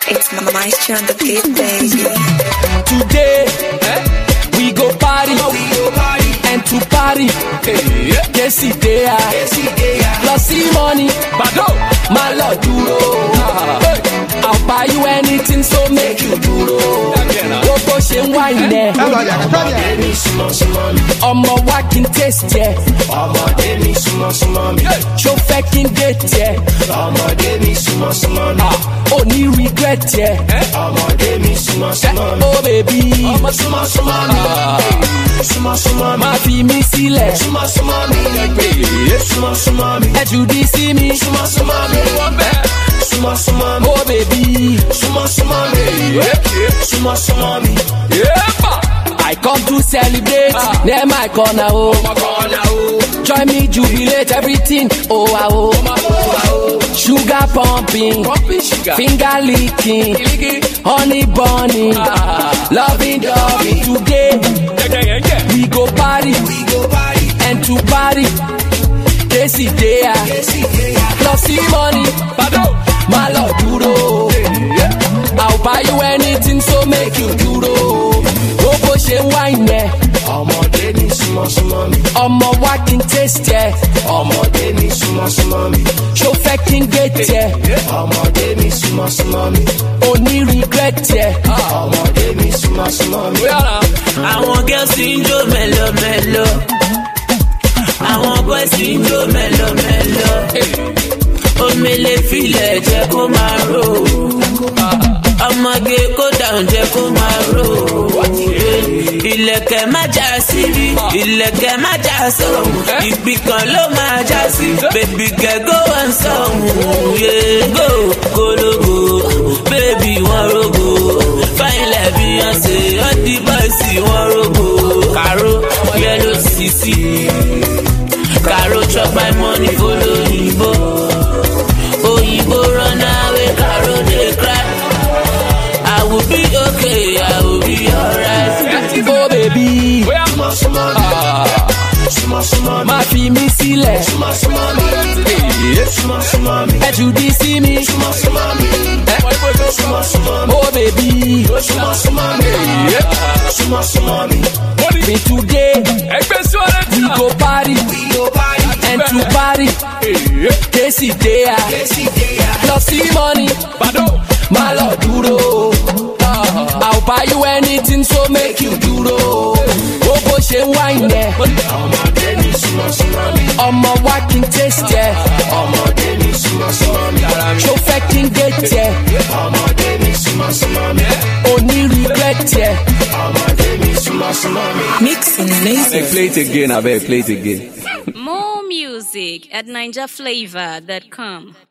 It's Maestro on the beat, baby. Today, we go party, and to party, Kesi Dea, plus see money, my lord duro. I'll buy you anything, so make you duro. Go shen wine there. Omo walking taste, yeah. Show faking date, yeah. Only regret, yeah. Oh baby, ma fi mi sílẹ̀. Ẹ Judy see me. Oh baby, I come to celebrate, near my corner, oh. Join me, jubilate, everything, oh, oh. Sugar pumping, finger licking, honey bunny, loving doggy. Today, we go party, and to party, Kesi Dea, plus see money, my lord duro. I'll buy you anything, so make you duro. Go shen wine, yeah. Omo walking taste, yeah. Show faking gate, yeah. Only regret, yeah. I want girls in jo mellow mellow. I want boys in jo mellow mellow. Omele file jẹ́ kó máa ro. Ọmọge kó down jẹ́ kó máa ro. Ìlẹ̀kẹ̀ má já síbi, ìlẹ̀kẹ̀ má já sọ̀hún. Ìgbì kan ló máa já sí. Baby girl go and sọ̀hún. Go kólógo, baby wọ́n rogo. Fine like Beyonce, all the boys wọ́n rogo. Karo yellow sisi. Karo chop my money follow Oyinbo. Oyinbo run away, Karo dey cry. I will be okay, I will be alright. Oh baby, ma fi mi sílẹ̀. Ẹ Judy see me. Oh baby, me today, we go party, and to party, Kesi Dea, plus see money, my lord duro. I'll buy you anything, so make you duro. Go shen wine, yeah. Omo walking taste, yeah. Show faking gate, yeah. Only regret, yeah. Mixing amazing. Play it again, I better play it again. More music at NinjaFlavor.com.